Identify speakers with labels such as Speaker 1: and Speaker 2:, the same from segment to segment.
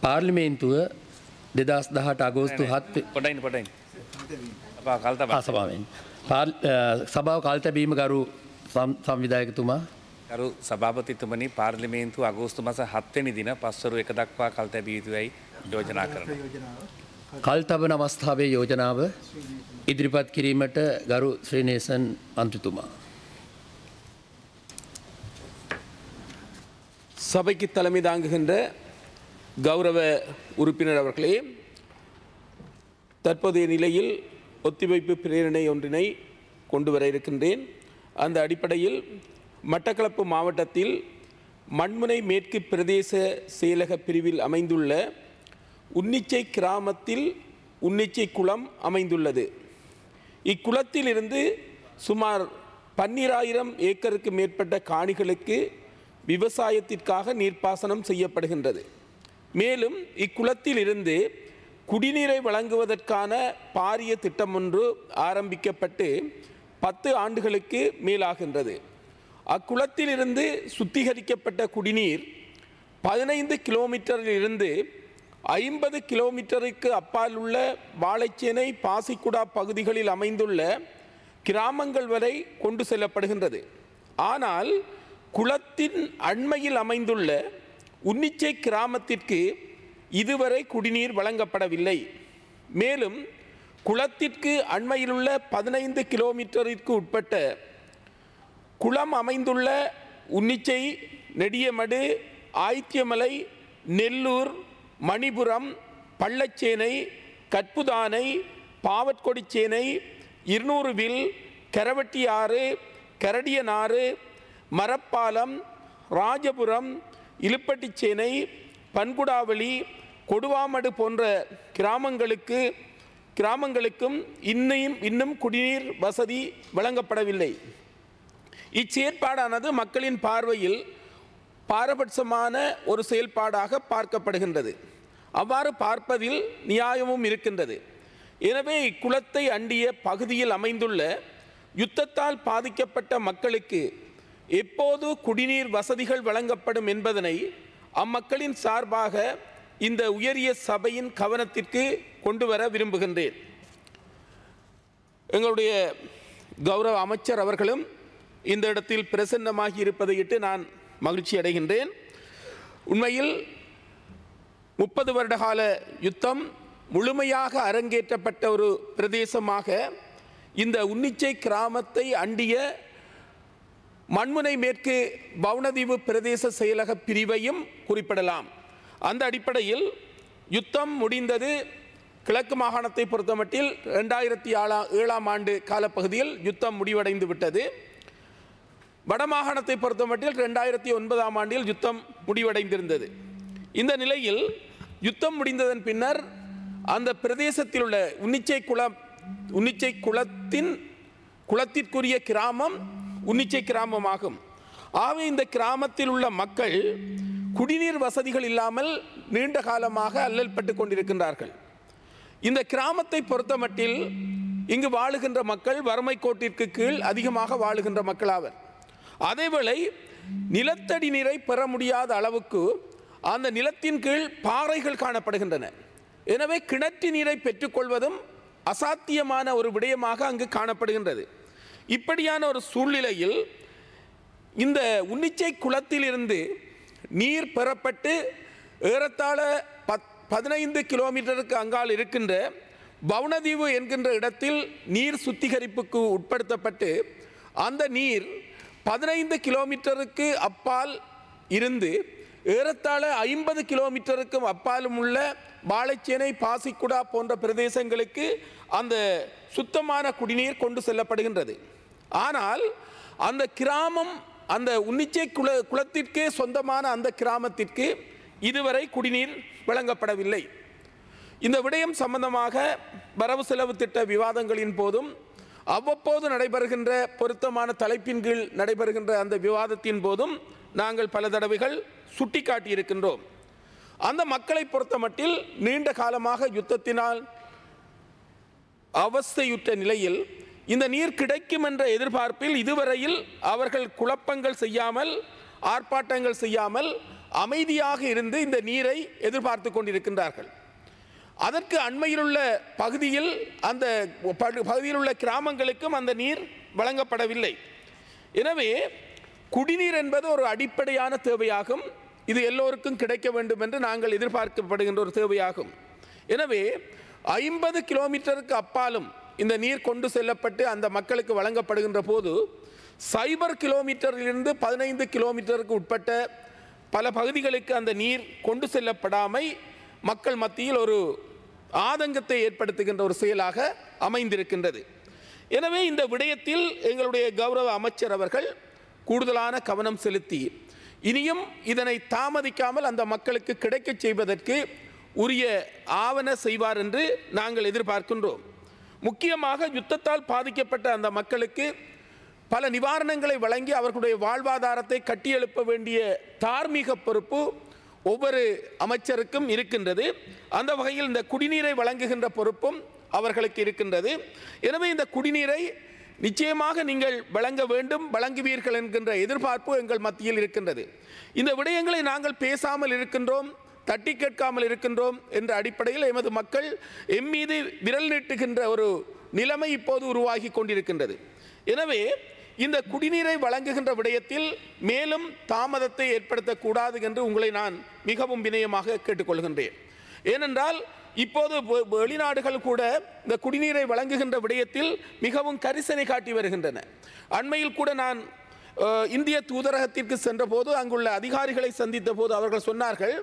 Speaker 1: පාර්ලිමේන්තුව 2018 අගෝස්තු 7
Speaker 2: පොඩයින්
Speaker 1: සභාවෙන් සභාව කල්තැබීම ගරු සංවිධායකතුමා
Speaker 2: ගරු සභාපතිතුමනි පාර්ලිමේන්තුව අගෝස්තු මාස 7 වෙනි දින පස්වරු 1 දක්වා කල්තැබිය යුතුයි යෝජනා කරනවා.
Speaker 1: කල්තබන අවස්ථාවේ යෝජනාව ඉදිරිපත් කිරීමට ගරු ශ්‍රීනේසන් මන්ත්‍රීතුමා.
Speaker 3: சபைக்கு தலைமை தாங்குகின்ற கௌரவ உறுப்பினர் அவர்களே, தற்போதைய நிலையில் ஒத்திவைப்பு பிரேரணை ஒன்றினை கொண்டு வர இருக்கின்றேன். அந்த அடிப்படையில் மட்டக்களப்பு மாவட்டத்தில் மண்முனை மேற்கு பிரதேச செயலக பிரிவில் அமைந்துள்ள உன்னிச்சை கிராமத்தில் உன்னிச்சை குளம் அமைந்துள்ளது. இக்குளத்தில் இருந்து சுமார் 12,000 ஏக்கருக்கு மேற்பட்ட காணிகளுக்கு விவசாயத்திற்காக நீர்ப்பாசனம் செய்யப்படுகின்றது. மேலும் இக்குளத்தில் இருந்து குடிநீரை வழங்குவதற்கான பாரிய திட்டம் ஒன்று ஆரம்பிக்கப்பட்டு 10 ஆண்டுகளுக்கு மேலாகின்றது. அக்குளத்தில் இருந்து சுத்திகரிக்கப்பட்ட குடிநீர் 15 கிலோமீட்டரில் இருந்து 50 கிலோமீட்டருக்கு அப்பால் உள்ள வாழைச்சேனை பாசிக்குடா பகுதிகளில் அமைந்துள்ள கிராமங்கள் வரை கொண்டு செல்லப்படுகின்றது. ஆனால் குளத்தின் அண்மையில் அமைந்துள்ள உன்னிச்சை கிராமத்திற்கு இதுவரை குடிநீர் வழங்கப்படவில்லை. மேலும் குளத்திற்கு அண்மையிலுள்ள 15 கிலோமீட்டருக்கு உட்பட்ட குளம் அமைந்துள்ள உன்னிச்சை, நெடியமடு, ஆயித்தியமலை, நெல்லூர், மணிபுரம், பள்ளச்சேனை, கற்புதானை, பாவற்கொடிச்சேனை, 200 வில், கரவட்டியாறு, கரடியனாறு, மரப்பாலம், ராஜபுரம், இலுப்பட்டிச்சேனை, பன்குடாவளி, கொடுவாமடு போன்ற கிராமங்களுக்கும் இன்னும் குடிநீர் வசதி வழங்கப்படவில்லை. இச்செயற்பாடானது மக்களின் பார்வையில் பாரபட்சமான ஒரு செயல்பாடாக பார்க்கப்படுகின்றது. அவ்வாறு பார்ப்பதில் நியாயமும் இருக்கின்றது. எனவே இக்குளத்தை அண்டிய பகுதியில் அமைந்துள்ள யுத்தத்தால் பாதிக்கப்பட்ட மக்களுக்கு எப்போது குடிநீர் வசதிகள் வழங்கப்படும் என்பதனை அம்மக்களின் சார்பாக இந்த உயரிய சபையின் கவனத்திற்கு கொண்டு வர விரும்புகின்றேன். எங்களுடைய கௌரவ அமைச்சர் அவர்களும் இந்த இடத்தில் பிரசன்னமாகி இருப்பதையிட்டு நான் மகிழ்ச்சி அடைகின்றேன். உண்மையில் 30 வருட கால யுத்தம் முழுமையாக அரங்கேற்றப்பட்ட ஒரு பிரதேசமாக இந்த உன்னிச்சை கிராமத்தை அண்டிய மண்முனை மேற்கு வவுணதீவு பிரதேச செயலக பிரிவையும் குறிப்பிடலாம். அந்த அடிப்படையில் யுத்தம் முடிந்தது. கிழக்கு மாகாணத்தை பொறுத்தமட்டில் 2007ஆம் ஆண்டு காலப்பகுதியில் யுத்தம் முடிவடைந்து விட்டது. வடமாகாணத்தை பொறுத்தமட்டில் 2009ஆம் ஆண்டில் யுத்தம் முடிவடைந்திருந்தது. இந்த நிலையில் யுத்தம் முடிந்ததன் பின்னர் அந்த பிரதேசத்தில் உள்ள உன்னிச்சை குளத்திற்குரிய கிராமம் உன்னிச்சை கிராமமாகும். ஆகவே இந்த கிராமத்தில் உள்ள மக்கள் குடிநீர் வசதிகள் இல்லாமல் நீண்ட காலமாக அல்லல் பட்டு கொண்டிருக்கின்றார்கள். இந்த கிராமத்தை பொறுத்தமட்டில் இங்கு வாழுகின்ற மக்கள் வறுமை கோட்டிற்கு கீழ் அதிகமாக வாழுகின்ற மக்கள் ஆவர். அதேவேளை நிலத்தடி நீரை பெற முடியாத அளவுக்கு அந்த நிலத்தின் கீழ் பாறைகள் காணப்படுகின்றன. எனவே கிணற்று நீரை பெற்றுக்கொள்வதும் அசாத்தியமான ஒரு விடயமாக அங்கு காணப்படுகின்றது. இப்படியான ஒரு சூழ்நிலையில் இந்த உன்னிச்சை குளத்திலிருந்து நீர் பெறப்பட்டு ஏறத்தாழ 15 கிலோமீட்டருக்கு அங்கால் இருக்கின்ற வவுணதீவு என்கின்ற இடத்தில் நீர் சுத்திகரிப்புக்கு உட்படுத்தப்பட்டு அந்த நீர் 15 கிலோமீட்டருக்கு அப்பால் இருந்து ஏறத்தாழ 50 கிலோமீட்டருக்கும் அப்பாலும் உள்ள வாழைச்சேனை, பாசிக்குடா போன்ற பிரதேசங்களுக்கு அந்த சுத்தமான குடிநீர் கொண்டு செல்லப்படுகின்றது. ஆனால் அந்த கிராமம், அந்த உன்னிச்சை குளத்திற்கே சொந்தமான அந்த கிராமத்திற்கு இதுவரை குடிநீர் வழங்கப்படவில்லை. இந்த விடயம் சம்பந்தமாக வரவு செலவு திட்ட விவாதங்களின் போதும் அவ்வப்போது நடைபெறுகின்ற பொருத்தமான தலைப்பின் கீழ் நடைபெறுகின்ற அந்த விவாதத்தின் போதும் நாங்கள் பல தடவைகள் சுட்டிக்காட்டியிருக்கின்றோம். அந்த மக்களை பொறுத்தமட்டில் நீண்ட காலமாக யுத்தத்தினால் அவஸ்தையுற்ற நிலையில் இந்த நீர் கிடைக்கும் என்ற எதிர்பார்ப்பில் இதுவரையில் அவர்கள் குழப்பங்கள் செய்யாமல், ஆர்ப்பாட்டங்கள் செய்யாமல் அமைதியாக இருந்து இந்த நீரை எதிர்பார்த்து கொண்டிருக்கின்றார்கள். அதற்கு அண்மையிலுள்ள பகுதியில் அந்த பகுதியில் உள்ள கிராமங்களுக்கும் அந்த நீர் வழங்கப்படவில்லை. எனவே குடிநீர் என்பது ஒரு அடிப்படையான தேவையாகும். இது எல்லோருக்கும் கிடைக்க வேண்டும் என்று நாங்கள் எதிர்பார்க்கப்படுகின்ற ஒரு தேவையாகும். எனவே 50 கிலோமீட்டருக்கு அப்பாலும் இந்த நீர் கொண்டு செல்லப்பட்டு அந்த மக்களுக்கு வழங்கப்படுகின்ற போது 0 கிலோமீட்டரிலிருந்து 15 கிலோமீட்டருக்கு உட்பட்ட பல பகுதிகளுக்கு அந்த நீர் கொண்டு செல்லப்படாமை மக்கள் மத்தியில் ஒரு ஆதங்கத்தை ஏற்படுத்துகின்ற ஒரு செயலாக அமைந்திருக்கின்றது. எனவே இந்த விடயத்தில் எங்களுடைய கௌரவ அமைச்சர் அவர்கள் கூடுதலான கவனம் செலுத்தி இனியும் இதனை தாமதிக்காமல் அந்த மக்களுக்கு கிடைக்கச் செய்வதற்கு உரிய ஆவண செய்வார் என்று நாங்கள் எதிர்பார்க்கின்றோம். முக்கியமாக யுத்தத்தால் பாதிக்கப்பட்ட அந்த மக்களுக்கு பல நிவாரணங்களை வழங்கி அவர்களுடைய வாழ்வாதாரத்தை கட்டியெழுப்ப வேண்டிய தார்மீக பொறுப்பு ஒவ்வொரு அமைச்சருக்கும் இருக்கின்றது. அந்த வகையில் இந்த குடிநீரை வழங்குகின்ற பொறுப்பும் அவர்களுக்கு இருக்கின்றது. எனவே இந்த குடிநீரை நிச்சயமாக நீங்கள் வழங்க வேண்டும், வழங்குவீர்கள் என்கின்ற எதிர்பார்ப்பு எங்கள் மத்தியில் இருக்கின்றது. இந்த விடயங்களை நாங்கள் பேசாமல் இருக்கின்றோம், தட்டி கேட்காமல் இருக்கின்றோம் என்ற அடிப்படையில் எமது மக்கள் எம்மீது விரல் நீட்டுகின்ற ஒரு நிலைமை இப்போது உருவாகி கொண்டிருக்கின்றது. எனவே இந்த குடிநீரை வழங்குகின்ற விடயத்தில் மேலும் தாமதத்தை ஏற்படுத்தக்கூடாது என்று உங்களை நான் மிகவும் வினயமாக கேட்டுக்கொள்கின்றேன். ஏனென்றால் இப்போது வெளிநாடுகள் கூட இந்த குடிநீரை வழங்குகின்ற விடயத்தில் மிகவும் கரிசனை காட்டி வருகின்றன. அண்மையில் கூட நான் இந்திய தூதரகத்திற்கு சென்றபோது அங்குள்ள அதிகாரிகளை சந்தித்த போது அவர்கள் சொன்னார்கள்,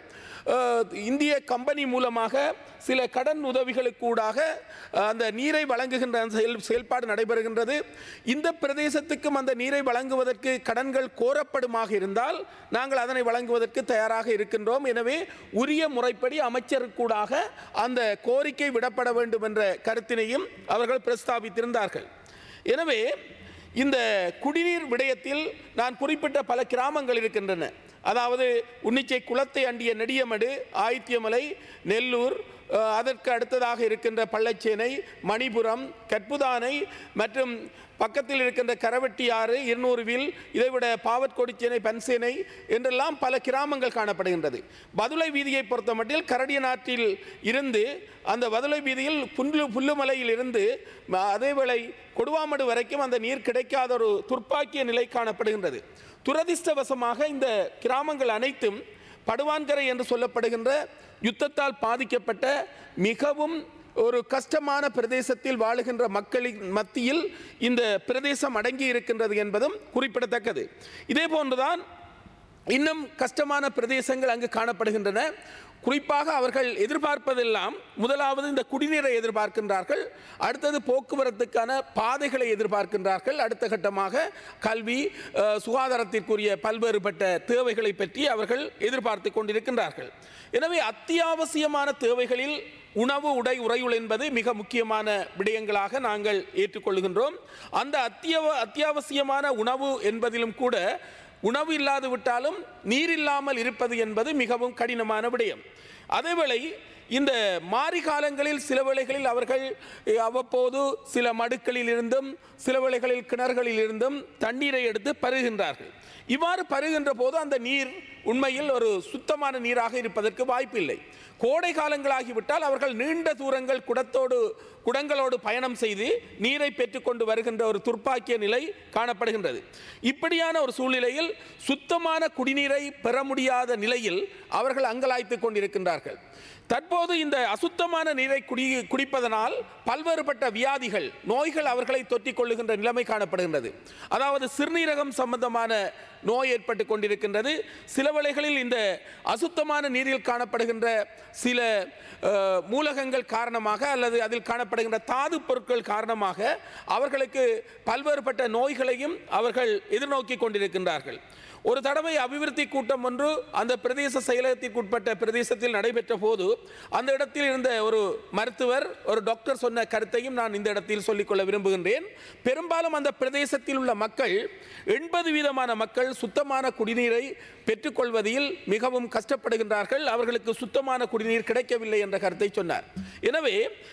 Speaker 3: இந்திய கம்பெனி மூலமாக சில கடன் உதவிகளுக்கூடாக அந்த நீரை வழங்குகின்ற செயல்பாடு நடைபெறுகின்றது. இந்த பிரதேசத்துக்கும் அந்த நீரை வழங்குவதற்கு கடன்கள் கோரப்படுமாக இருந்தால் நாங்கள் அதனை வழங்குவதற்கு தயாராக இருக்கின்றோம். எனவே உரிய முறைப்படி அமைச்சருக்கூடாக அந்த கோரிக்கை விடப்பட வேண்டும் என்ற கருத்தினையும் அவர்கள் பிரஸ்தாபித்திருந்தார்கள். எனவே இந்த குடிநீர் விடயத்தில் நான் குறிப்பிட்ட பல கிராமங்கள் இருக்கின்றன. அதாவது உன்னிச்சை குளத்தை அண்டிய நெடியமடு, ஆயித்தியமலை, நெல்லூர், அதற்கு அடுத்ததாக இருக்கின்ற பள்ளச்சேனை, மணிபுரம், கற்புதானை மற்றும் பக்கத்தில் இருக்கின்ற கரவெட்டியாறு, 200 வில், இதைவிட பாவற்கொடிச்சேனை, பன்சேனை என்றெல்லாம் பல கிராமங்கள் காணப்படுகின்றது. பதுளை வீதியை பொறுத்த மட்டில் கரடியநாட்டில் இருந்து அந்த பதுளை வீதியில் புல்லுமலையில் இருந்து அதேவேளை கொடுவாமடு வரைக்கும் அந்த நீர் கிடைக்காத ஒரு துர்ப்பாக்கிய நிலை காணப்படுகின்றது. துரதிர்ஷ்டவசமாக இந்த கிராமங்கள் அனைத்தும் படுவான்கரை என்று சொல்லப்படுகின்ற யுத்தத்தால் பாதிக்கப்பட்ட மிகவும் ஒரு கஷ்டமான பிரதேசத்தில் வாழுகின்ற மக்களின் மத்தியில் இந்த பிரதேசம் அடங்கி இருக்கின்றது என்பதும் குறிப்பிடத்தக்கது. இதே போன்றுதான் இன்னும் கஷ்டமான பிரதேசங்கள் அங்கு காணப்படுகின்றன. குறிப்பாக அவர்கள் எதிர்பார்ப்பதெல்லாம் முதலாவது இந்த குடிநீரை எதிர்பார்க்கின்றார்கள், அடுத்தது போக்குவரத்துக்கான பாதைகளை எதிர்பார்க்கின்றார்கள், அடுத்த கட்டமாக கல்வி, சுகாதாரத்திற்குரிய பல்வேறுபட்ட தேவைகளை பற்றி அவர்கள் எதிர்பார்த்து கொண்டிருக்கின்றார்கள். எனவே அத்தியாவசியமான தேவைகளில் உணவு, உடை, உறையுள் என்பது மிக முக்கியமான விடயங்களாக நாங்கள் ஏற்றுக்கொள்கின்றோம். அந்த அத்தியாவசியமான உணவு என்பதிலும் கூட உணவு இல்லாது விட்டாலும் நீர் இல்லாமல் இருப்பது என்பது மிகவும் கடினமான விடயம். அதேவேளை இந்த மாரி காலங்களில் சில வேளைகளில் அவர்கள் அவ்வப்போது சில மடுக்களில் இருந்தும் சில வேளைகளில் கிணறுகளில் இருந்தும் தண்ணீரை எடுத்து பருகின்றார்கள். இவ்வாறு பருகின்ற போது அந்த நீர் உண்மையில் ஒரு சுத்தமான நீராக இருப்பதற்கு வாய்ப்பில்லை. கோடை காலங்களாகிவிட்டால் அவர்கள் நீண்ட தூரங்கள் குடங்களோடு பயணம் செய்து நீரை பெற்றுக்கொண்டு வருகின்ற ஒரு துர்ப்பாக்கிய நிலை காணப்படுகின்றது. இப்படியான ஒரு சூழ்நிலையில் சுத்தமான குடிநீரை பெற முடியாத நிலையில் அவர்கள் அங்கலாய்த்து கொண்டிருக்கின்றார்கள். தற்போது இந்த அசுத்தமான நீரை குடிப்பதனால் பல்வேறுபட்ட வியாதிகள், நோய்கள் அவர்களை தொற்றிக் கொள்ளுகின்ற நிலைமை காணப்படுகின்றது. அதாவது சிறுநீரகம் சம்பந்தமான நோய் ஏற்பட்டு கொண்டிருக்கின்றது. சில வேளைகளில் இந்த அசுத்தமான நீரில் காணப்படுகின்ற சில மூலகங்கள் காரணமாக அல்லது அதில் காணப்படுகின்ற தாது பொருட்கள் காரணமாக அவர்களுக்கு பல்வேறுபட்ட நோய்களையும் அவர்கள் எதிர்நோக்கி கொண்டிருக்கின்றார்கள். ஒரு தடவை அபிவிருத்தி கூட்டம் ஒன்று அந்த பிரதேச செயலகத்திற்குட்பட்ட பிரதேசத்தில் நடைபெற்ற போது அந்த இடத்தில் இருந்த ஒரு மருத்துவர், ஒரு டாக்டர் சொன்ன கருத்தையும் நான் இந்த இடத்தில் சொல்லிக்கொள்ள விரும்புகின்றேன். பெரும்பாலும் அந்த பிரதேசத்தில் உள்ள மக்கள் 80% மக்கள் சுத்தமான குடிநீரை பெற்றுக்கொள்வதில் மிகவும் கஷ்டப்படுகின்றார்கள். அவர்களுக்கு சுத்தமான குடிநீர் கிடைக்கவில்லை என்ற கருத்தை சொன்னார். எனவே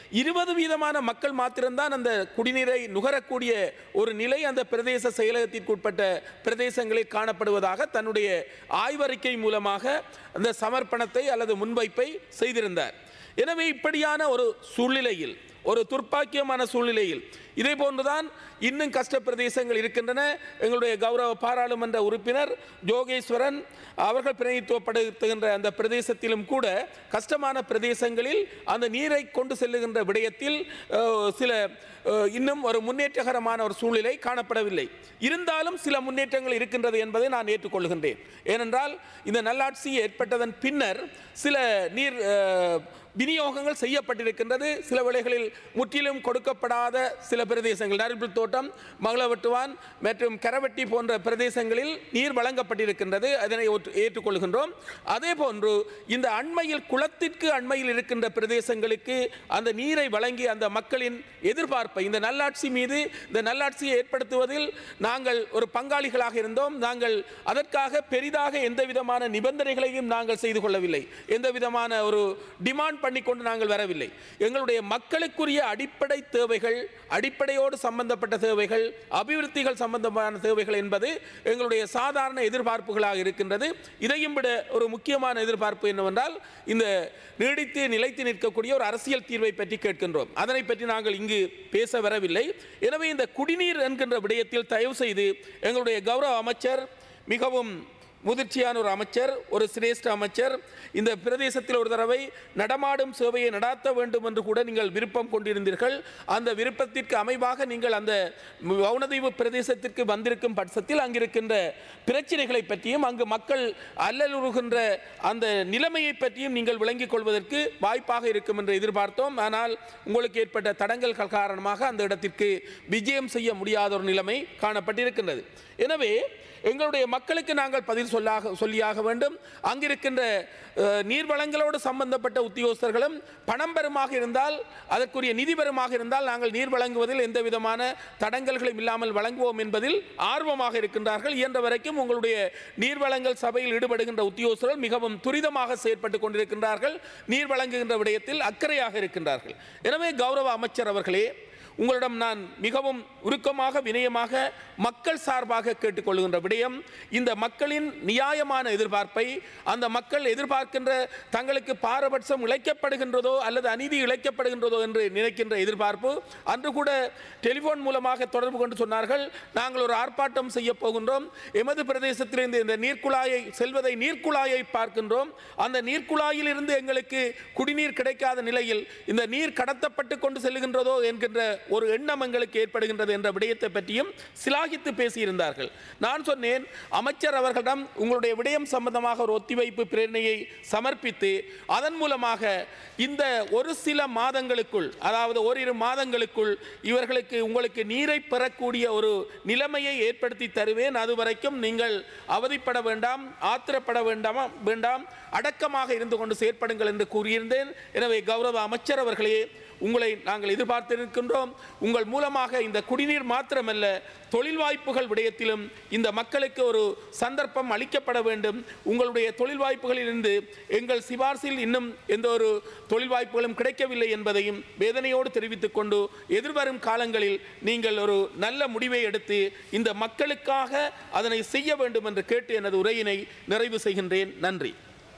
Speaker 3: 20% மக்கள் மாத்திரம்தான் அந்த குடிநீரை நுகரக்கூடிய ஒரு நிலை அந்த பிரதேச செயலகத்திற்குட்பட்ட பிரதேசங்களில் காணப்படுவதாக தன்னுடைய ஆய்வறிக்கை மூலமாக அந்த சமர்ப்பணத்தை அல்லது முன்வைப்பை செய்திருந்தார். எனவே இப்படியான ஒரு சூழ்நிலையில், ஒரு துர்ப்பாக்கியமான சூழ்நிலையில் இதே போன்றுதான் இன்னும் கஷ்ட பிரதேசங்கள் இருக்கின்றன. எங்களுடைய கௌரவ பாராளுமன்ற உறுப்பினர் ஜோகேஸ்வரன் அவர்கள் பிரதிநிதித்துவப்படுத்துகின்ற அந்த பிரதேசத்திலும் கூட கஷ்டமான பிரதேசங்களில் அந்த நீரை கொண்டு செல்லுகின்ற விடயத்தில் சில இன்னும் ஒரு முன்னேற்றகரமான ஒரு சூழ்நிலை காணப்படவில்லை. இருந்தாலும் சில முன்னேற்றங்கள் இருக்கின்றது என்பதை நான் ஏற்றுக்கொள்கின்றேன். ஏனென்றால் இந்த நல்லாட்சி ஏற்பட்டதன் பின்னர் சில நீர் விநியோகங்கள் செய்யப்பட்டிருக்கின்றது. சில வேளைகளில் முற்றிலும் கொடுக்கப்படாத சில பிரதேசங்கள், நரிப்பில் தோட்டம், மகளவட்டுவான் மற்றும் கரவட்டி போன்ற பிரதேசங்களில் நீர் வழங்கப்பட்டிருக்கின்றது. அதனை ஏற்றுக்கொள்கின்றோம். அதே போன்று இந்த அண்மையில் குளத்திற்கு அண்மையில் இருக்கின்ற பிரதேசங்களுக்கு அந்த நீரை வழங்கி அந்த மக்களின் எதிர்பார்ப்பை, இந்த நல்லாட்சி மீது, இந்த நல்லாட்சியை ஏற்படுத்துவதில் நாங்கள் ஒரு பங்காளிகளாக இருந்தோம். நாங்கள் அதற்காக பெரிதாக எந்த விதமான நிபந்தனைகளையும் நாங்கள் செய்து கொள்ளவில்லை. எந்த விதமான ஒரு டிமாண்ட் பண்ணிக்கொண்டு நாங்கள் வரவில்லை. எங்களுடைய மக்களுக்குரிய அடிப்படை தேவைகள், அடிப்படையோடு சம்பந்தப்பட்ட தேவைகள், அபிவிருத்திகள் சம்பந்தமான தேவைகள் என்பது எங்களுடைய சாதாரண எதிர்பார்ப்புகளாக இருக்கின்றது. இதையும் விட ஒரு முக்கியமான எதிர்பார்ப்பு என்னவென்றால், இந்த நீடித்து நிலைத்து நிற்கக்கூடிய ஒரு அரசியல் தீர்வை பற்றி கேட்கின்றோம். அதனை பற்றி நாங்கள் இங்கு பேச வரவில்லை. எனவே இந்த குடிநீர் என்கின்ற விடயத்தில் தயவு செய்து எங்களுடைய கௌரவ அமைச்சர், மிகவும் முதிர்ச்சியான ஒரு அமைச்சர், ஒரு சிரேஷ்ட அமைச்சர், இந்த பிரதேசத்தில் ஒரு தடவை நடமாடும் சேவையை நடாத்த வேண்டும் என்று கூட நீங்கள் விருப்பம் கொண்டிருந்தீர்கள். அந்த விருப்பத்திற்கு அமைவாக நீங்கள் அந்த வவுனதீவு பிரதேசத்திற்கு வந்திருக்கும் பட்சத்தில் அங்கிருக்கின்ற பிரச்சனைகளை பற்றியும் அங்கு மக்கள் அல்லலுறுகின்ற அந்த நிலைமையை பற்றியும் நீங்கள் விளங்கிக் கொள்வதற்கு வாய்ப்பாக இருக்கும் என்று எதிர்பார்த்தோம். ஆனால் உங்களுக்கு ஏற்பட்ட தடங்கல்கள் காரணமாக அந்த இடத்திற்கு விஜயம் செய்ய முடியாத ஒரு நிலைமை காணப்பட்டிருக்கின்றது. எனவே எங்களுடைய மக்களுக்கு நாங்கள் பதில் சொல்லியாக வேண்டும். அங்கிருக்கின்ற நீர்வளங்களோடு சம்பந்தப்பட்ட உத்தியோகஸ்தர்களும் பணம் பெறுமாக இருந்தால், அதற்குரிய நிதி பெறுமாக இருந்தால் நாங்கள் நீர் வழங்குவதில் எந்த விதமான தடங்கல்களும் இல்லாமல் வழங்குவோம் என்பதில் ஆர்வமாக இருக்கின்றார்கள். இயன்ற வரைக்கும் உங்களுடைய நீர்வளங்கள் சபையில் ஈடுபடுகின்ற உத்தியோகஸ்தர்கள் மிகவும் துரிதமாக செயற்பட்டு கொண்டிருக்கின்றார்கள். நீர் வழங்குகின்ற விடயத்தில் அக்கறையாக இருக்கின்றார்கள். எனவே கௌரவ அமைச்சர் அவர்களே, உங்களிடம் நான் மிகவும் உருக்கமாக, வினயமாக, மக்கள் சார்பாக கேட்டுக்கொள்கின்ற விடயம், இந்த மக்களின் நியாயமான எதிர்பார்ப்பை, அந்த மக்கள் எதிர்பார்க்கின்ற தங்களுக்கு பாரபட்சம் இழைக்கப்படுகின்றதோ அல்லது அநீதி இழைக்கப்படுகின்றதோ என்று நினைக்கின்ற எதிர்பார்ப்பு. அன்று கூட டெலிஃபோன் மூலமாக தொடர்பு கொண்டு சொன்னார்கள், நாங்கள் ஒரு ஆர்ப்பாட்டம் செய்ய போகின்றோம், எமது பிரதேசத்திலிருந்து இந்த நீர்க்குழாயை செல்வதை நீர்க்குழாயை பார்க்கின்றோம், அந்த நீர்க்குழாயில் இருந்து எங்களுக்கு குடிநீர் கிடைக்காத நிலையில் இந்த நீர் கடத்தப்பட்டு கொண்டு செல்கின்றதோ என்கின்ற ஒரு எண்ணம் எங்களுக்கு ஏற்படுகின்றது என்ற விடயத்தை பற்றியும் சிலாகித்து பேசியிருந்தார்கள். நான் சொன்னேன், அமைச்சர் அவர்களிடம் உங்களுடைய விடயம் சம்பந்தமாக ஒரு ஒத்திவைப்பு பிரேரணையை சமர்ப்பித்து அதன் மூலமாக இந்த ஒரு சில மாதங்களுக்குள், அதாவது ஓரிரு மாதங்களுக்குள் இவர்களுக்கு உங்களுக்கு நீரை பெறக்கூடிய ஒரு நிலைமையை ஏற்படுத்தி தருவேன். அதுவரைக்கும் நீங்கள் அவதிப்பட வேண்டாம், ஆத்திரப்பட வேண்டாம், அடக்கமாக இருந்து கொண்டு செயற்படுங்கள் என்று கூறியிருந்தேன். எனவே கௌரவ அமைச்சர் அவர்களே, உங்களை நாங்கள் எதிர்பார்த்திருக்கின்றோம். உங்கள் மூலமாக இந்த குடிநீர் மாத்திரமல்ல, தொழில் வாய்ப்புகள் விடயத்திலும் இந்த மக்களுக்கு ஒரு சந்தர்ப்பம் அளிக்கப்பட வேண்டும். உங்களுடைய தொழில் வாய்ப்புகளில் இருந்து எங்கள் சிபார்சில் இன்னும் எந்த ஒரு தொழில் வாய்ப்புகளும் கிடைக்கவில்லை என்பதையும் வேதனையோடு தெரிவித்துக் கொண்டு, எதிர்வரும் காலங்களில் நீங்கள் ஒரு நல்ல முடிவை எடுத்து இந்த மக்களுக்காக அதனை செய்ய வேண்டும் என்று கேட்டு எனது உரையினை நிறைவு செய்கின்றேன். நன்றி.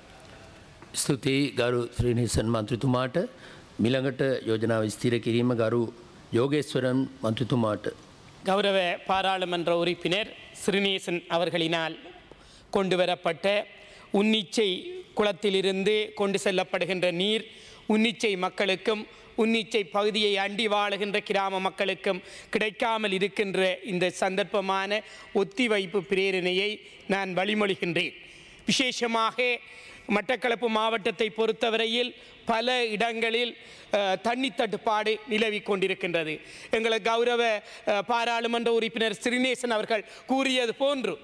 Speaker 1: ස්තුතියි ගරු ශ්‍රීනිසන් මන්ත්‍රතුමාට. මිළඟට යෝජනාව ස්ථිර කිරීම ගරු யோகேஸ்வரன் மந்திரித்துமாட்ட.
Speaker 4: கௌரவ பாராளுமன்ற உறுப்பினர் ஸ்ரீநேசன் அவர்களினால் கொண்டு வரப்பட்ட உன்னிச்சை குளத்திலிருந்து கொண்டு செல்லப்படுகின்ற நீர் உன்னிச்சை மக்களுக்கும் உன்னிச்சை பகுதியை அண்டி வாழுகின்ற கிராம மக்களுக்கும் கிடைக்காமல் இருக்கின்ற இந்த சந்தர்ப்பமான ஒத்திவைப்பு பிரேரணையை நான் வழிமொழிகின்றேன். விசேஷமாக மட்டக்களப்பு மாவட்டத்தை பொறுத்தவரையில் பல இடங்களில் தண்ணி தட்டுப்பாடு நிலவி கொண்டிருக்கின்றது. எங்களை கௌரவ பாராளுமன்ற உறுப்பினர் ஸ்ரீநேசன் அவர்கள் கூறியது போன்று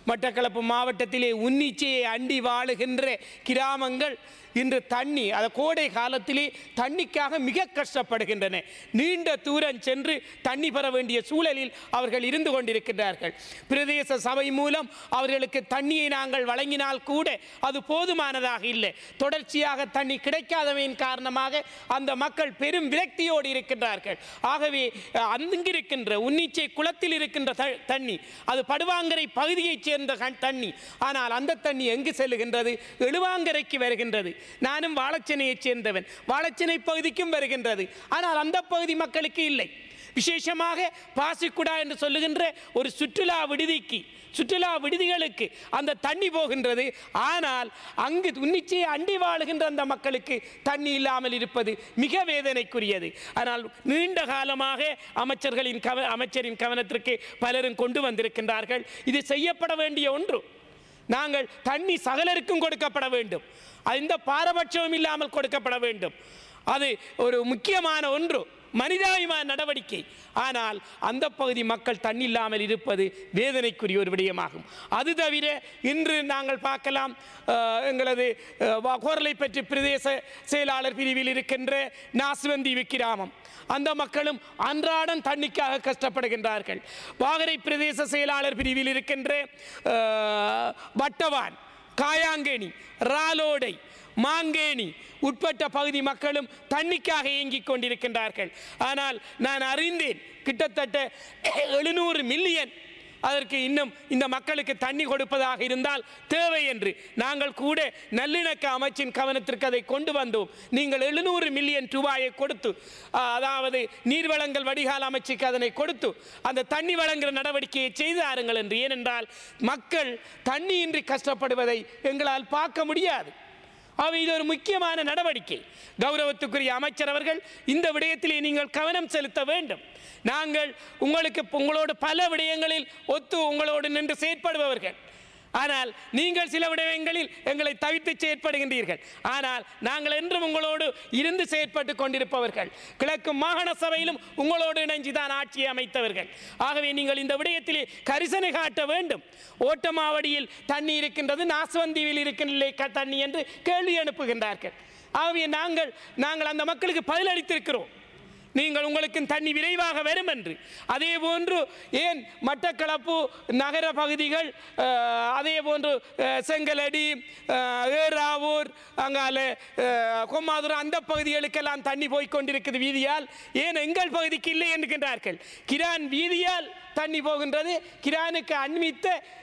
Speaker 4: மட்டக்களப்பு மாவட்டத்திலே உன்னிச்சையை அண்டி வாழுகின்ற கிராமங்கள் இன்று தண்ணி அதை கோடை காலத்திலே தண்ணிக்காக மிக கஷ்டப்படுகின்றன. நீண்ட தூரம் சென்று தண்ணி பெற வேண்டிய சூழலில் அவர்கள் இருந்து கொண்டிருக்கின்றார்கள். பிரதேச சபை மூலம் அவர்களுக்கு தண்ணியை நாங்கள் வழங்கினால் கூட அது போதுமானதாக இல்லை. தொடர்ச்சியாக தண்ணி கிடைக்காதவையின் காரணமாக அந்த மக்கள் பெரும் விரக்தியோடு இருக்கின்றார்கள். ஆகவே அங்கிருக்கின்ற உன்னிச்சை குளத்தில் இருக்கின்ற தண்ணி அது படுவாங்கரை பகுதியைச் சேர்ந்த தண்ணி. ஆனால் அந்த தண்ணி எங்கு செல்லுகின்றது? எழுவாங்கரைக்கு வருகின்றது. நானும் வாழைச்சேனையைச் சேர்ந்தவன். வாழைச்சேனை பகுதிக்கும் வருகின்றது. ஆனால் அந்த பகுதி மக்களுக்கு இல்லை. விசேஷமாக பாசிக்குடா என்று சொல்லுகின்ற ஒரு சுற்றுலா விடுதிகளுக்கு அந்த தண்ணி போகின்றது. ஆனால் அங்கு உன்னிச்சையை அண்டி வாழுகின்ற அந்த மக்களுக்கு தண்ணி இல்லாமல் இருப்பது மிக வேதனைக்குரியது. ஆனால் நீண்ட காலமாக அமைச்சரின் கவனத்திற்கு பலரும் கொண்டு வந்திருக்கின்றார்கள். இது செய்யப்பட வேண்டிய ஒன்று. நாங்கள் தண்ணி சகலருக்கும் கொடுக்கப்பட வேண்டும். இந்த பாரபட்சமும் இல்லாமல் கொடுக்கப்பட வேண்டும். அது ஒரு முக்கியமான ஒன்று, மனிதாபிமான நடவடிக்கை. ஆனால் அந்த பகுதி மக்கள் தண்ணி இல்லாமல் இருப்பது வேதனைக்குரிய ஒரு விடயமாகும். அது தவிர இன்று நாங்கள் பார்க்கலாம், எங்களது கோரளைப்பற்று பிரதேச செயலாளர் பிரிவில் இருக்கின்ற நாசுவந்தி கிராமம், அந்த மக்களும் அன்றாடம் தண்ணிக்காக கஷ்டப்படுகின்றார்கள். வாகரை பிரதேச செயலாளர் பிரிவில் இருக்கின்ற வட்டவான், காயாங்கேணி, ராலோடை, மாங்கேணி உட்பட்ட பகுதி மக்களும் தண்ணிக்காக இயங்கிக் கொண்டிருக்கின்றார்கள். ஆனால் நான் அறிந்தேன், கிட்டத்தட்ட 700 மில்லியன் அதற்கு இன்னும் இந்த மக்களுக்கு தண்ணி கொடுப்பதாக இருந்தால் தேவை என்று நாங்கள் கூட நல்லிணக்க அமைச்சின் கவனத்திற்கு அதை கொண்டு வந்தோம். நீங்கள் 700 மில்லியன் ரூபாயை கொடுத்து, அதாவது நீர்வளங்கள் வடிகால் அமைச்சுக்கு அதனை கொடுத்து அந்த தண்ணி வழங்குகிற நடவடிக்கையை செய்து தாருங்கள் என்று. ஏனென்றால் மக்கள் தண்ணியின்றி கஷ்டப்படுவதை எங்களால் பார்க்க முடியாது. அவை இது ஒரு முக்கியமான நடவடிக்கை. கௌரவத்துக்குரிய அமைச்சர் அவர்கள் இந்த விடயத்திலே நீங்கள் கவனம் செலுத்த வேண்டும். நாங்கள் உங்களோடு பல விடயங்களில் உங்களோடு நின்று செயற்படுபவர்கள். ஆனால் நீங்கள் சில விடயங்களில் எங்களை தவிர்த்து செயற்படுகின்றீர்கள். ஆனால் நாங்கள் என்றும் உங்களோடு இருந்து செயற்பட்டு கொண்டிருப்பவர்கள். கிழக்கு மாகாண சபையிலும் உங்களோடு இணைஞ்சுதான் ஆட்சியை அமைத்தவர்கள். ஆகவே நீங்கள் இந்த விடயத்திலே கரிசனை காட்ட வேண்டும். ஓட்டமாவடியில் தண்ணி இருக்கின்றது, நாசுவந்தியில் இருக்கின்ற தண்ணி என்று கேள்வி அனுப்புகின்றார்கள். ஆகவே நாங்கள் அந்த மக்களுக்கு பதிலளித்திருக்கிறோம். நீங்கள் உங்களுக்கு தண்ணி விரைவாக வரும் என்று. அதே போன்று ஏன் மட்டக்களப்பு நகர பகுதிகள், அதே போன்று செங்கலடி, ஏறாவூர், அங்கால கொம்மாதுரை அந்த பகுதிகளுக்கெல்லாம் தண்ணி போய்கொண்டிருக்கிறது வீதியால். ஏன் எங்கள் பகுதிக்கு இல்லை என்கின்றார்கள். கிரான் வீதியால் தண்ணி போகின்றது. கிரானுக்கு அண்மித்த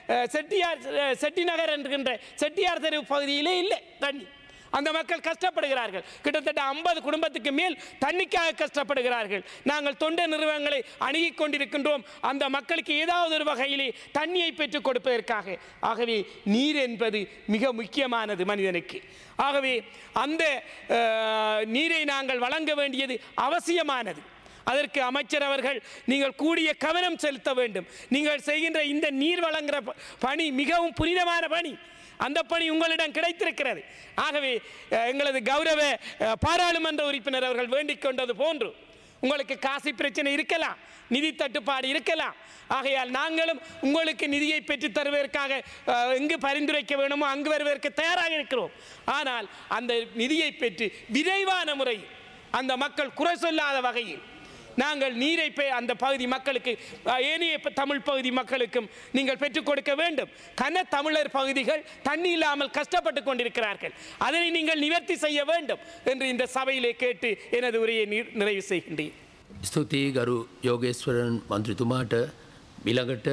Speaker 4: செட்டிநகர் என்கின்ற செட்டியார் தெரு பகுதியிலே இல்லை தண்ணி. அந்த மக்கள் கஷ்டப்படுகிறார்கள். கிட்டத்தட்ட 50 குடும்பத்துக்கு மேல் தண்ணிக்காக கஷ்டப்படுகிறார்கள். நாங்கள் தொண்டு நிறுவனங்களை அணுகிக் கொண்டிருக்கின்றோம் அந்த மக்களுக்கு ஏதாவது ஒரு வகையிலே தண்ணியை பெற்றுக் கொடுப்பதற்காக. ஆகவே நீர் என்பது மிக முக்கியமானது மனிதனுக்கு. ஆகவே அந்த நீரை நாங்கள் வழங்க வேண்டியது அவசியமானது. அதற்கு அமைச்சர் அவர்கள் நீங்கள் கூடிய கவனம் செலுத்த வேண்டும். நீங்கள் செய்கின்ற இந்த நீர் வழங்குகிற பணி மிகவும் புனிதமான பணி. அந்த பணி உங்களிடம் கிடைத்திருக்கிறது. ஆகவே எங்களது கௌரவ பாராளுமன்ற உறுப்பினர் அவர்கள் வேண்டிக் கொண்டது போன்று உங்களுக்கு காசு பிரச்சனை இருக்கலாம், நிதி தட்டுப்பாடு இருக்கலாம். ஆகையால் நாங்களும் உங்களுக்கு நிதியை பெற்று தருவதற்காக எங்கு பரிந்துரைக்க வேணுமோ அங்கு வருவதற்கு தயாராக இருக்கிறோம். ஆனால் அந்த நிதியை பெற்று விரைவான முறையில் அந்த மக்கள் குறை சொல்லாத வகையில் நாங்கள் நீரை அந்த பகுதி மக்களுக்கு, ஏனைய தமிழ் பகுதி மக்களுக்கும் நீங்கள் பெற்றுக் கொடுக்க வேண்டும். கன தமிழர் பகுதிகள் தண்ணி இல்லாமல் கஷ்டப்பட்டு கொண்டிருக்கிறார்கள். அதனை நீங்கள் நிவர்த்தி செய்ய வேண்டும் என்று இந்த சபையிலே கேட்டு எனது உரையை நிறைவு செய்கின்றேன்.
Speaker 1: ස්තුතියි ගරු යෝගේශ්වරන් මන්ත්‍රීතුමාට. ඊළඟට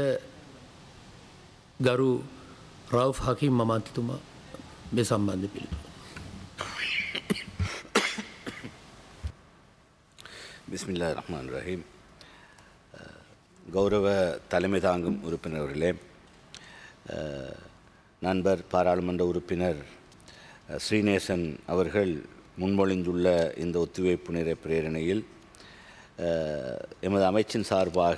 Speaker 1: ගරු රවුෆ් හකීම් අමාත්‍යතුමා මේ සම්බන්ධ පිළිතුරු.
Speaker 5: பிஸ்மில்லாஹிர் ரஹ்மானிர் ரஹீம். கௌரவ தலைமை தாங்கும் உறுப்பினர்களே, நண்பர் பாராளுமன்ற உறுப்பினர் ஸ்ரீநேசன் அவர்கள் முன்மொழிந்துள்ள இந்த ஒத்திவைப்பு நேர பிரேரணையில் எமது அமைச்சின் சார்பாக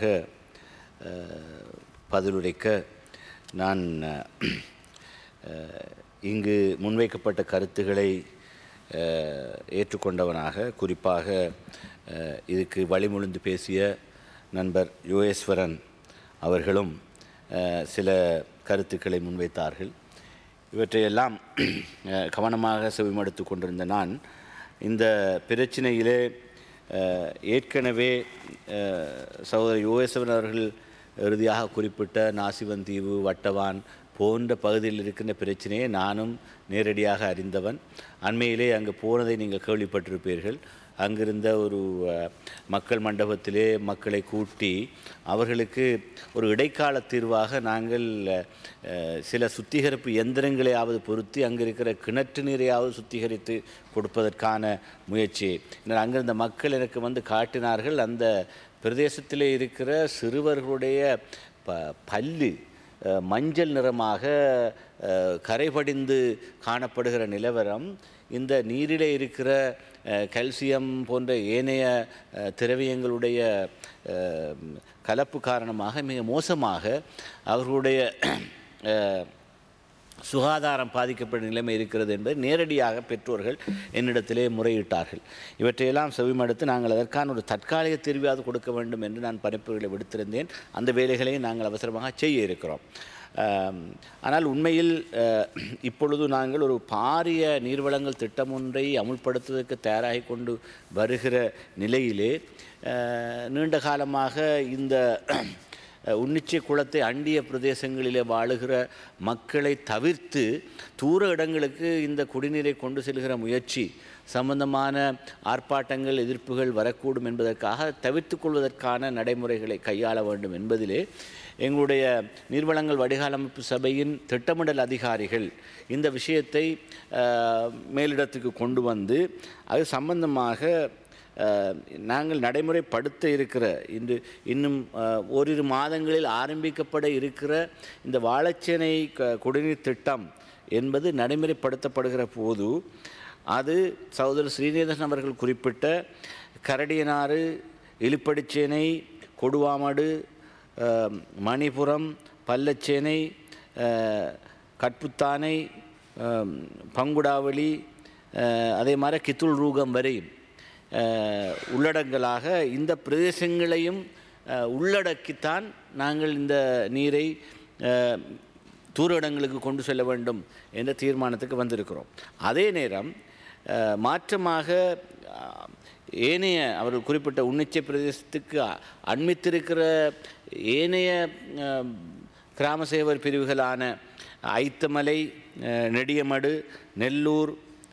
Speaker 5: பதிலுரைக்க நான் இங்கு முன்வைக்கப்பட்ட கருத்துக்களை ஏற்றுக்கொண்டவனாக, குறிப்பாக இதுக்கு வழிமொழிந்து பேசிய நண்பர் யோகேஸ்வரன் அவர்களும் சில கருத்துக்களை முன்வைத்தார்கள். இவற்றையெல்லாம் கவனமாக செவிமடுத்து கொண்டிருந்த நான் இந்த பிரச்சினையிலே ஏற்கனவே சகோதரர் யோகேஸ்வரன் அவர்கள் இறுதியாக குறிப்பிட்ட நாசிவன் தீவு, வட்டவான் போன்ற பகுதியில் இருக்கின்ற பிரச்சனையை நானும் நேரடியாக அறிந்தவன். அண்மையிலே அங்கு போனதை நீங்கள் கேள்விப்பட்டிருப்பீர்கள். அங்கிருந்த ஒரு மக்கள் மண்டபத்திலே மக்களை கூட்டி அவர்களுக்கு ஒரு இடைக்கால தீர்வாக நாங்கள் சில சுத்திகரிப்பு எந்திரங்களையாவது பொருத்தி அங்கே இருக்கிற கிணற்று நீரையாவது சுத்திகரித்து கொடுப்பதற்கான முயற்சி. அங்கிருந்த மக்கள் எனக்கு வந்து காட்டினார்கள். அந்த பிரதேசத்திலே இருக்கிற சிறுவர்களுடைய பல்லு மஞ்சள் நிறமாக கரைபடிந்து காணப்படுகிற நிலவரம் இந்த நீரிலே இருக்கிற கால்சியம் போன்ற ஏனைய திரவியங்களுடைய கலப்பு காரணமாக மிக மோசமாக அவர்களுடைய சுகாதாரம் பாதிக்கப்பட்ட நிலைமை இருக்கிறது என்பதை நேரடியாக பெற்றோர்கள் என்னிடத்திலே முறையிட்டார்கள். இவற்றையெல்லாம் செவிமடுத்து நாங்கள் அதற்கான ஒரு தற்காலிக தீர்வாவது கொடுக்க வேண்டும் என்று நான் பணிப்புகளை விடுத்திருந்தேன். அந்த வேலைகளையும் நாங்கள் அவசரமாக செய்ய இருக்கிறோம். ஆனால் உண்மையில் இப்பொழுது நாங்கள் ஒரு பாரிய நீர்வளங்கள் திட்டம் ஒன்றை அமுல்படுத்துவதற்கு தயாராகி கொண்டு வருகிற நிலையிலே நீண்ட காலமாக இந்த உன்னிச்சை குளத்தை அண்டிய பிரதேசங்களிலே வாழுகிற மக்களை தவிர்த்து தூர இடங்களுக்கு இந்த குடிநீரை கொண்டு செல்கிற முயற்சி சம்பந்தமான ஆர்ப்பாட்டங்கள், எதிர்ப்புகள் வரக்கூடும் என்பதற்காக தவிர்த்து கொள்வதற்கான நடைமுறைகளை கையாள வேண்டும் என்பதிலே எங்களுடைய நீர்வளங்கள் வடிகாலமைப்பு சபையின் திட்டமிடல் அதிகாரிகள் இந்த விஷயத்தை மேலிடத்துக்கு கொண்டு வந்து அது சம்பந்தமாக நாங்கள் நடைமுறைப்படுத்த இருக்கிற இன்னும் ஓரிரு மாதங்களில் ஆரம்பிக்கப்பட இருக்கிற இந்த வாழைச்சேனை குடிநீர் திட்டம் என்பது நடைமுறைப்படுத்தப்படுகிற போது அது சகோதரர் ஸ்ரீநேசன் அவர்கள் குறிப்பிட்ட கரடியனாறு, இலிப்படிச்சேனை, கொடுவாமடு, மணிபுரம், பல்லச்சேனை, கட்புத்தானை, பங்குடாவளி, அதே மாதிரி கித்துள் ரூகம் வரை உள்ளடங்கலாக இந்த பிரதேசங்களையும் உள்ளடக்கித்தான் நாங்கள் இந்த நீரை தூர இடங்களுக்கு கொண்டு செல்ல வேண்டும் என்ற தீர்மானத்துக்கு வந்திருக்கிறோம். அதே நேரம் மாற்றமாக ஏனைய அவர்கள் குறிப்பிட்ட உன்னிச்சை பிரதேசத்துக்கு அண்மித்திருக்கிற ஏனைய கிராம சேவர் பிரிவுகளான ஐத்தமலை, நெடியமடு, நெல்லூர்,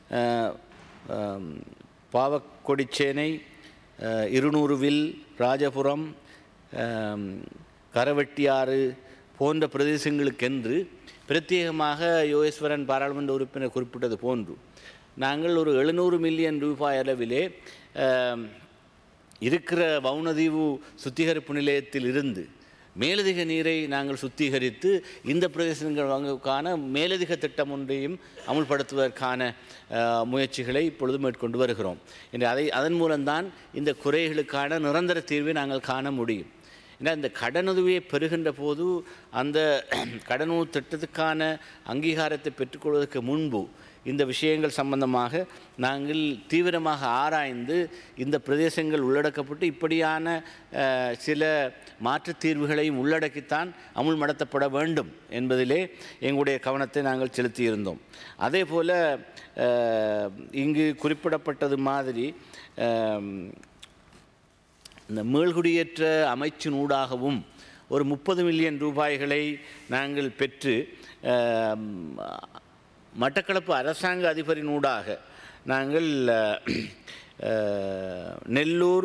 Speaker 5: பாவக்கொடிச்சேனை, இருநூறுவில், ராஜபுரம், கரவெட்டியாறு போன்ற பிரதேசங்களுக்கென்று பிரத்யேகமாக யோகேஸ்வரன் பாராளுமன்ற உறுப்பினர் குறிப்பிட்டது போன்று நாங்கள் ஒரு 700 மில்லியன் ரூபாய் அளவிலே இருக்கிற வவுனதீவு சுத்திகரிப்பு நிலையத்தில் இருந்து மேலதிக நீரை நாங்கள் சுத்திகரித்து இந்த பிரதேசங்களுக்கான மேலதிக திட்டம் ஒன்றையும் அமுல்படுத்துவதற்கான முயற்சிகளை இப்பொழுது மேற்கொண்டு வருகிறோம். அதன் மூலம்தான் இந்த குறைகளுக்கான நிரந்தர தீர்வை நாங்கள் காண முடியும். ஏன்னா இந்த கடனுதவியை பெறுகின்ற போது அந்த கடனுதவி திட்டத்துக்கான அங்கீகாரத்தை பெற்றுக்கொள்வதற்கு முன்பு இந்த விஷயங்கள் சம்பந்தமாக நாங்கள் தீவிரமாக ஆராய்ந்து இந்த பிரதேசங்கள் உள்ளடக்கப்பட்டு இப்படியான சில மாற்றுத் தீர்வுகளையும் உள்ளடக்கித்தான் அமுல்படுத்தப்பட வேண்டும் என்பதிலே எங்களுடைய கவனத்தை நாங்கள் செலுத்தியிருந்தோம். அதே போல் இங்கு குறிப்பிடப்பட்டது மாதிரி இந்த மீள்குடியேற்ற அமைச்சினூடாகவும் ஒரு 30 மில்லியன் ரூபாய்களை நாங்கள் பெற்று மட்டக்களப்பு அரசாங்க அதிபரினூடாக நாங்கள் நெல்லூர்,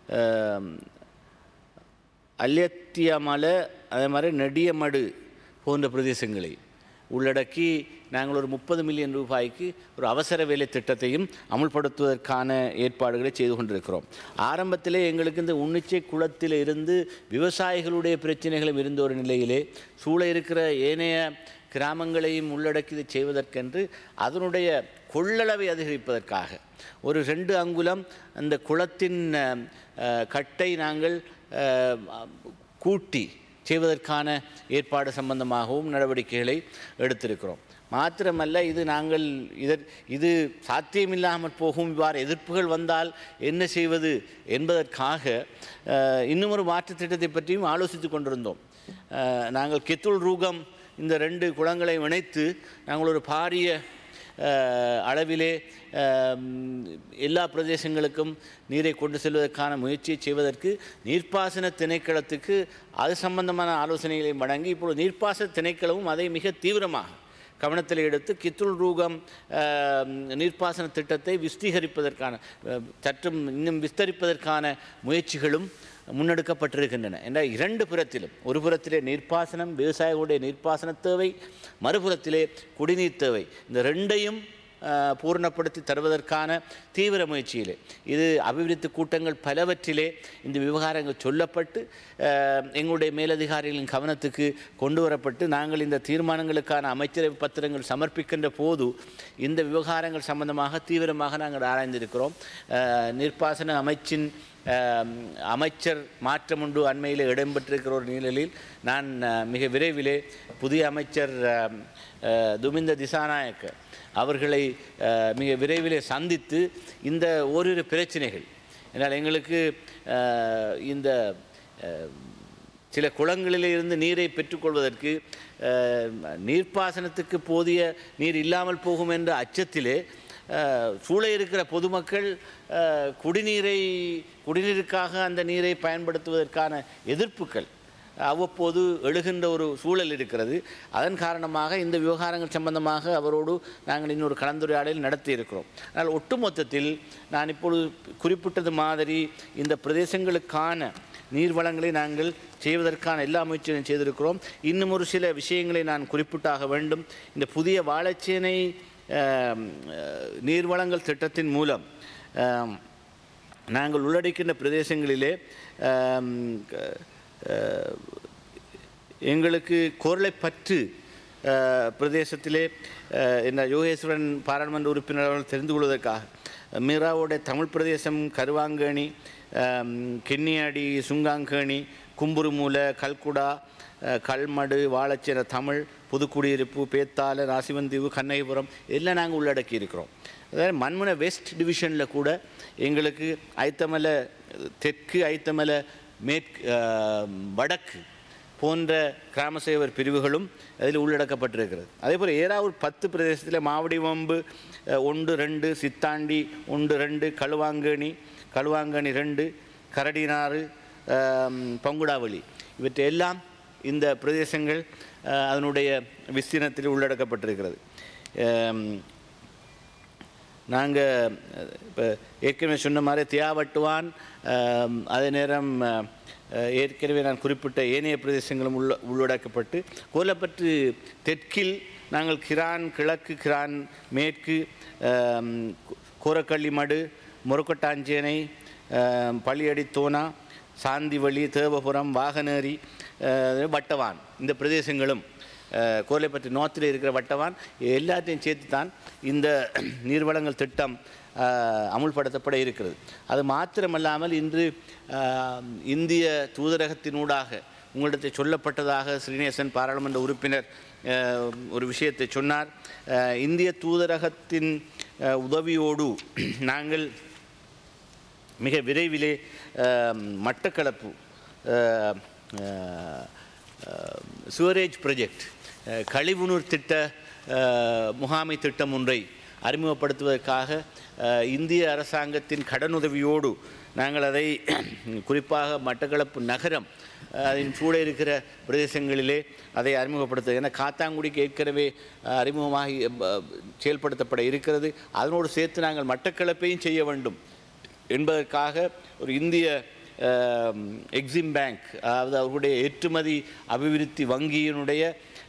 Speaker 5: அல்லத்தியமலை, அதே மாதிரி நெடியமடு போன்ற பிரதேசங்களை உள்ளடக்கி நாங்கள் ஒரு 30 மில்லியன் ரூபாய்க்கு ஒரு அவசர வேலை திட்டத்தையும் அமுல்படுத்துவதற்கான ஏற்பாடுகளை செய்து கொண்டிருக்கிறோம். ஆரம்பத்திலே எங்களுக்கு இந்த உன்னிச்சை குளத்தில் இருந்து விவசாயிகளுடைய பிரச்சனைகளும் இருந்த ஒரு நிலையிலே சூழ இருக்கிற ஏனைய கிராமங்களையும் உள்ளடக்கி செய்வதற்கென்று அதனுடைய கொள்ளளவை அதிகரிப்பதற்காக ஒரு 2 அங்குலம் அந்த குளத்தின் கட்டை நாங்கள் கூட்டி செய்வதற்கான ஏற்பாடு சம்பந்தமாகவும் நடவடிக்கைகளை எடுத்திருக்கிறோம். மாத்திரமல்ல, இது சாத்தியமில்லாமல் போகும், இவ்வாறு எதிர்ப்புகள் வந்தால் என்ன செய்வது என்பதற்காக இன்னும் ஒரு மாற்றுத் திட்டத்தை பற்றியும் ஆலோசித்து கொண்டிருந்தோம். நாங்கள் கித்துள் ரூகம் இந்த 2 குளங்களை இணைத்து நாங்கள் ஒரு பாரிய அளவிலே எல்லா பிரதேசங்களுக்கும் நீரை கொண்டு செல்வதற்கான முயற்சியை செய்வதற்கு நீர்ப்பாசன திணைக்களத்துக்கு அது சம்பந்தமான ஆலோசனைகளை வழங்கி இப்பொழுது நீர்ப்பாசன திணைக்களமும் அதை மிக தீவிரமாக கவனத்தில் எடுத்து கித்துல் ரூகம் நீர்ப்பாசன திட்டத்தை விஸ்தீகரிப்பதற்கான சற்றும் இன்னும் விஸ்தரிப்பதற்கான முயற்சிகளும் முன்னெடுக்கப்பட்டிருக்கின்றன. என்ற 2 புறத்திலும், ஒரு புறத்திலே நீர்ப்பாசனம், விவசாயிகளுடைய நீர்ப்பாசன தேவை, மறுபுறத்திலே குடிநீர் தேவை, இந்த 2ஐயும் பூரணப்படுத்தி தருவதற்கான தீவிர முயற்சியிலே இது அபிவிருத்தி கூட்டங்கள் பலவற்றிலே இந்த விவகாரங்கள் சொல்லப்பட்டு எங்களுடைய மேலதிகாரிகளின் கவனத்துக்கு கொண்டு வரப்பட்டு நாங்கள் இந்த தீர்மானங்களுக்கான அமைச்சரவை பத்திரங்கள் சமர்ப்பிக்கின்ற போது இந்த விவகாரங்கள் சம்பந்தமாக தீவிரமாக நாங்கள் ஆராய்ந்திருக்கிறோம். நீர்ப்பாசன அமைச்சின் அமைச்சர் மாற்றம் உண்டு அண்மையில் இடம்பெற்றிருக்கிற ஒரு நிலையில் நான் மிக விரைவிலே புதிய அமைச்சர் துமிந்த திசாநாயக்க அவர்களை மிக விரைவிலே சந்தித்து இந்த ஓரிரு பிரச்சனைகள் என்றால் எங்களுக்கு இந்த சில குளங்களிலே இருந்து நீரை பெற்றுக்கொள்வதற்கு நீர்ப்பாசனத்துக்கு போதிய நீர் இல்லாமல் போகும் என்ற அச்சத்திலே சூழ இருக்கிற பொதுமக்கள் குடிநீருக்காக அந்த நீரை பயன்படுத்துவதற்கான எதிர்ப்புகள் அவ்வப்போது எழுகின்ற ஒரு சூழல் இருக்கிறது. அதன் காரணமாக இந்த விவகாரங்கள் சம்பந்தமாக அவரோடு நாங்கள் இன்னொரு கலந்துரையாடல் நடத்தி இருக்கிறோம். ஆனால் ஒட்டுமொத்தத்தில் நான் இப்பொழுது குறிப்பிட்டது மாதிரி இந்த பிரதேசங்களுக்கான நீர் வளங்களை நாங்கள் செய்வதற்கான எல்லா முயற்சிகளையும் செய்திருக்கிறோம். இன்னும் ஒரு சில விஷயங்களை நான் குறிப்பிட்டாக வேண்டும். இந்த புதிய வாழைச்சேனை நீர்வளங்கள் திட்டத்தின் மூலம் நாங்கள் உள்ளடக்கின்ற பிரதேசங்களிலே எங்களுக்கு கோரளைப்பற்று பிரதேசத்திலே என்ன யோகேஸ்வரன் பாராளுமன்ற உறுப்பினர் அவர்கள் தெரிந்து கொள்வதற்காக மீராவோட தமிழ் பிரதேசம் கருவாங்கேணி, கிண்ணியாடி, சுங்காங்கேணி, கும்புருமூல, கல்குடா, கல்மடு, வாழைச்சேன தமிழ், புதுக்குடியிருப்பு, பேத்தால, ராசிவந்தீவு, கண்ணகிபுரம் எல்லாம் நாங்கள் உள்ளடக்கி இருக்கிறோம். அதாவது மண்முனை வெஸ்ட் டிவிஷனில் கூட எங்களுக்கு ஐத்தமலை தெற்கு, ஐத்தமலை மேற்கு, வடக்கு போன்ற கிராம சேவர் பிரிவுகளும் அதில் உள்ளடக்கப்பட்டிருக்கிறது. அதே போல் ஏறாவூர் 10 பிரதேசத்தில் மாவடிவம்பு 1, 2, சித்தாண்டி 1, 2, களுவாங்கேணி 2, கரடினாறு, பங்குடாவளி இவற்றை எல்லாம் இந்த பிரதேசங்கள் அதனுடைய விஸ்தீர்ணத்தில் உள்ளடக்கப்பட்டிருக்கிறது. நாங்கள் இப்போ ஏற்கனவே சொன்ன மாதிரி தியாவட்டுவான், அதே நேரம் ஏற்கனவே நான் குறிப்பிட்ட ஏனைய பிரதேசங்களும் உள்ளடக்கப்பட்டு கோலப்பற்று தெற்கில் நாங்கள் கிரான் கிழக்கு, கிரான் மேற்கு, கோரக்கள்ளிமடு, முருக்கட்டாஞ்சேனை, பள்ளியடி தோனா, சாந்திவழி, தேவபுரம், வாகனேரி, வட்டவான் இந்த பிரதேசங்களும் கோலைப்பற்று நார்த்தில் இருக்கிற வட்டவான் எல்லாத்தையும் சேர்த்து தான் இந்த நீர்வளங்கள் திட்டம் அமுல்படுத்தப்பட இருக்கிறது. அது மாத்திரமல்லாமல் இன்று இந்திய தூதரகத்தினூடாக உங்களிடத்தை சொல்லப்பட்டதாக ஸ்ரீநேசன் பாராளுமன்ற உறுப்பினர் ஒரு விஷயத்தை சொன்னார். இந்திய தூதரகத்தின் உதவியோடு நாங்கள் மிக விரைவிலே மட்டக்களப்பு சுவரேஜ் ப்ராஜெக்ட் கழிவுநீர் திட்ட முகாமை திட்டம் ஒன்றை அறிமுகப்படுத்துவதற்காக இந்திய அரசாங்கத்தின் கடனுதவியோடு நாங்கள் அதை குறிப்பாக மட்டக்களப்பு நகரம் அதன் சூழ இருக்கிற பிரதேசங்களிலே அதை அறிமுகப்படுத்த, ஏன்னா காத்தாங்குடிக்கு ஏற்கனவே அறிமுகமாகி செயல்படுத்தப்பட இருக்கிறது. அதனோடு சேர்த்து நாங்கள் மட்டக்களப்பையும் செய்ய வேண்டும் என்பதற்காக ஒரு இந்திய எக்ஸிம் பேங்க், அதாவது அவர்களுடைய ஏற்றுமதி அபிவிருத்தி வங்கியினுடைய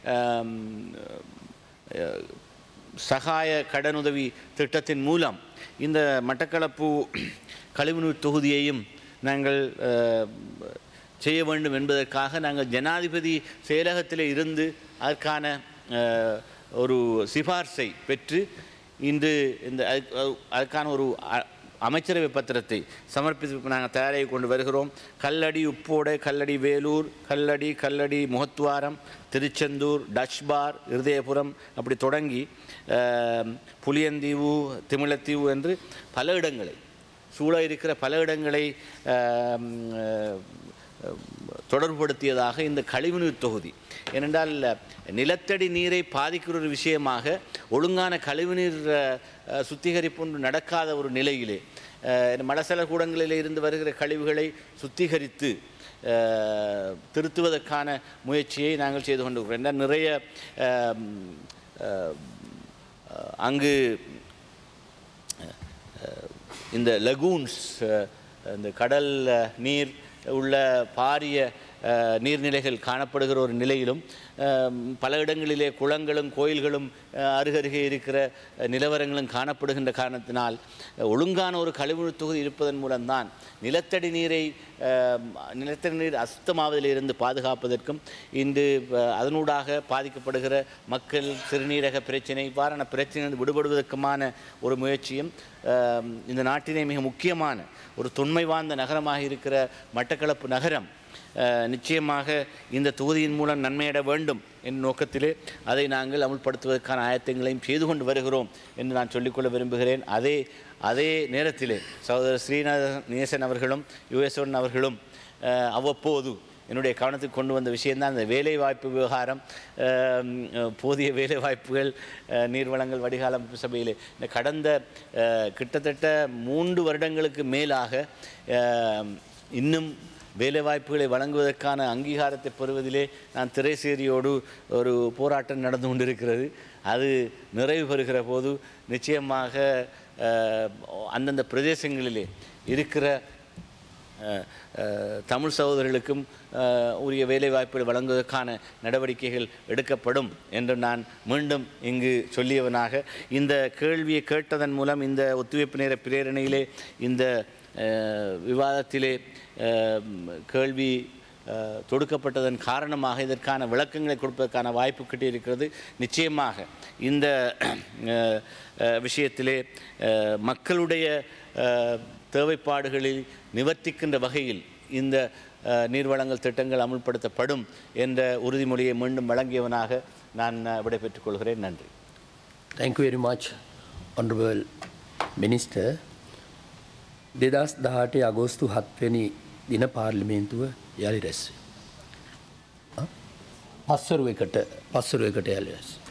Speaker 5: சகாய கடனுதவி திட்டத்தின் மூலம் இந்த மட்டக்களப்பு கழிவுநீர் தொகுதியையும் நாங்கள் செய்ய வேண்டும் என்பதற்காக நாங்கள் ஜனாதிபதி செயலகத்தில் இருந்து அதற்கான ஒரு சிபார்சை பெற்று இன்று இந்த அதுக்கான ஒரு அமைச்சரவை பத்திரத்தை சமர்ப்பித்து நாங்கள் தயாராகி கொண்டு வருகிறோம். கல்லடி உப்போடை, கல்லடி வேலூர், கல்லடி முகத்துவாரம், திருச்செந்தூர், டச்பார், இருதயபுரம் அப்படி தொடங்கி புளியந்தீவு, திமிழத்தீவு என்று பல இடங்களை சூழ இருக்கிற பல இடங்களை தொடர்புபடுத்தியதாக இந்த கழிவுநீர் தொகுதி. ஏனென்றால் நிலத்தடி நீரை பாதிக்கிற ஒரு விஷயமாக ஒழுங்கான கழிவுநீர் சுத்திகரிப்பு நடக்காத ஒரு நிலையிலே மலசல கூடங்களில் இருந்து வருகிற கழிவுகளை சுத்திகரித்து திருத்துவதற்கான முயற்சியை நாங்கள் செய்து கொண்டிருக்கிறோம். நிறைய அங்கு இந்த லகூன்ஸ், இந்த கடல் நீர் உள்ள பாரிய நீர்நிலைகள் காணப்படுகிற ஒரு நிலையிலும் பல இடங்களிலே குளங்களும் கோயில்களும் அருகருகே இருக்கிற நிலவரங்களும் காணப்படுகின்ற காரணத்தினால் ஒழுங்கான ஒரு கழிவுநீர் தொகுதி இருப்பதன் மூலம்தான் நிலத்தடி நீர் அசுத்தமாவதிலிருந்து பாதுகாப்பதற்கும் இன்று அதனூடாக பாதிக்கப்படுகிற மக்கள் சிறுநீரக பிரச்சனை இவ்வாறான பிரச்சனையிலிருந்து விடுபடுவதற்குமான ஒரு முயற்சியும் இந்த நாட்டிலே மிக முக்கியமான ஒரு தொன்மை வாய்ந்த நகரமாக இருக்கிற மட்டக்களப்பு நகரம் நிச்சயமாக இந்த தொகுதியின் மூலம் நன்மையிட வேண்டும் என்ற நோக்கத்திலே அதை நாங்கள் அமுல்படுத்துவதற்கான ஆயத்தங்களையும் செய்து கொண்டு வருகிறோம் என்று நான் சொல்லிக்கொள்ள விரும்புகிறேன். அதே நேரத்திலே சகோதரர் ஸ்ரீநாத நேசன் அவர்களும் யுஎஸ்ஒன் அவர்களும் அவ்வப்போது என்னுடைய கவனத்துக்கு கொண்டு வந்த விஷயந்தான் இந்த வேலைவாய்ப்பு விவகாரம். போதிய வேலைவாய்ப்புகள் நீர்வளங்கள் வடிகால் அமைப்பு சபையிலே இந்த கடந்த கிட்டத்தட்ட 3 வருடங்களுக்கு மேலாக இன்னும் வேலைவாய்ப்புகளை வழங்குவதற்கான அங்கீகாரத்தை பெறுவதிலே நான் திரைசேரியோடு ஒரு போராட்டம் நடந்து கொண்டிருக்கிறது. அது நிறைவு பெறுகிற போது நிச்சயமாக அந்தந்த பிரதேசங்களிலே இருக்கிற தமிழ் சகோதரர்களுக்கும் உரிய வேலைவாய்ப்புகள் வழங்குவதற்கான நடவடிக்கைகள் எடுக்கப்படும் என்று நான் மீண்டும் இங்கு சொல்லியவனாக இந்த கேள்வியை கேட்டதன் மூலம் இந்த ஒத்துழைப்பு நேர பிரேரணையிலே இந்த விவாதத்திலே கேள்வி தொடுக்கப்பட்டதன் காரணமாக இதற்கான விளக்கங்களை கொடுப்பதற்கான வாய்ப்பு கிட்டியிருக்கிறது. நிச்சயமாக இந்த விஷயத்திலே மக்களுடைய தேவைப்பாடுகளில் நிவர்த்திக்கின்ற வகையில் இந்த நீர்வளங்கள் திட்டங்கள் அமுல்படுத்தப்படும் என்ற உறுதிமொழியை மீண்டும் வழங்கியவனாக நான் விடைபெற்றுக் கொள்கிறேன். நன்றி.
Speaker 1: Thank you very much, Honorable Minister. 2018 අගෝස්තු 7 වෙනි දින පාර්ලිමේන්තුව යළි රැස් වෙනවා. පස්වරුවකට යළි රැස්.